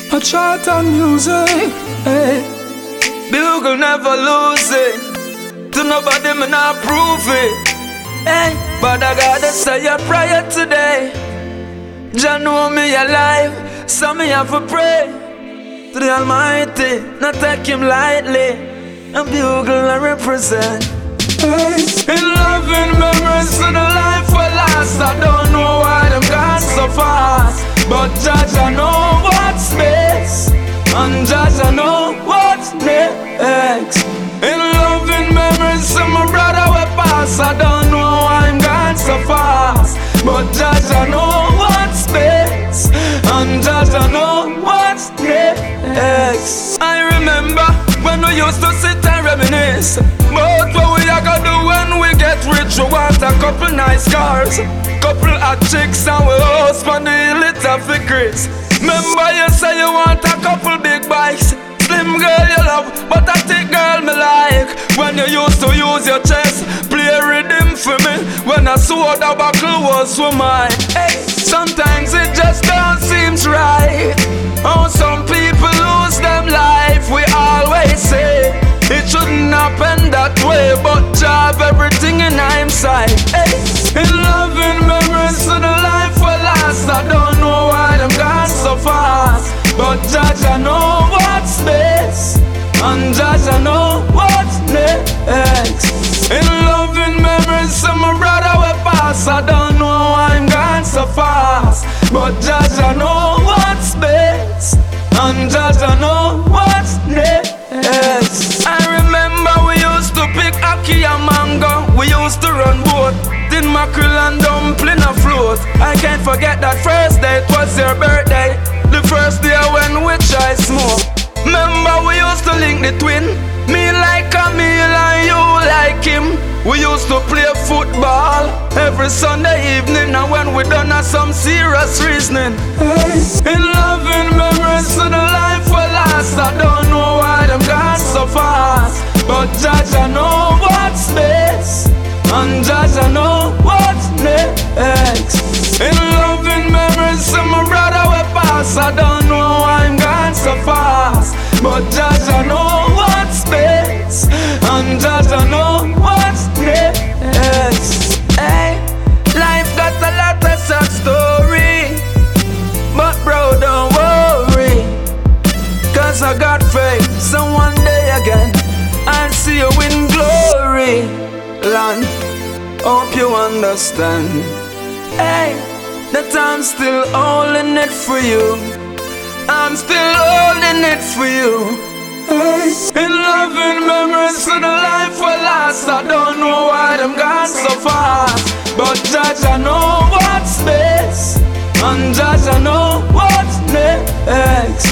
A chart and music, hey. Bugle never lose it. To nobody me not prove it. Hey, but I gotta say a prayer today. Jah know me alive, so me have to pray to the Almighty, not take Him lightly. And Bugle I represent. Hey. In loving memories of the life we lost, I don't know why them gone so fast. But Jah know what's best, and Jah know what's next. In loving memories of my brother we pass, I don't know why I'm gone so fast. But Jah know what's best, and Jah know what's next. I remember when we used to sit and reminisce about what we are gonna do when we get rich. We want a couple nice cars, couple hot chicks, and we host on the little figures. Remember you say you want a couple big bikes. Slim girl you love, but a thick girl me like. When you used to use your chest, play rhythm for me. When I saw the buckle was for mine. Hey, sometimes it just don't seem right. Oh, some people lose them life. We always say it shouldn't happen that way, but Jah have everything in hindsight. Hey, in loving memories of the life we lost, I don't know why them gone so fast. But Jah know what's best, and Jah know what's next. In loving memories of my brother we pass, I don't know why I'm gone so fast. But Jah know what's best, and Jah know what's next. I remember we used to pick ackee and mango. We used to run boat, tin mackerel and dumpling afloat. I can't forget that first day, it was your birthday. The first day when we try smoke. Remember we used to link the twin, me like Camille and you like him. We used to play football every Sunday evening, and when we done have some serious reasoning. Hey. In loving memories of the life we lost, I don't know why them gone so fast. But Jah know what's best, and Jah know what's next. In loving memories of my brother we pass, I don't know why I'm gone so fast. But Jah know what's best, and Jah know what's next. Hey, life got a lot of sad story, but bro don't worry, cause I got faith. So one day again I'll see you in glory. Land, hope you understand. Hey, that I'm still holding it for you. I'm still holding it for you. Hey. In loving memories of the life we lost, I don't know why them gone so fast. But Jah know what's best, and Jah know what's next.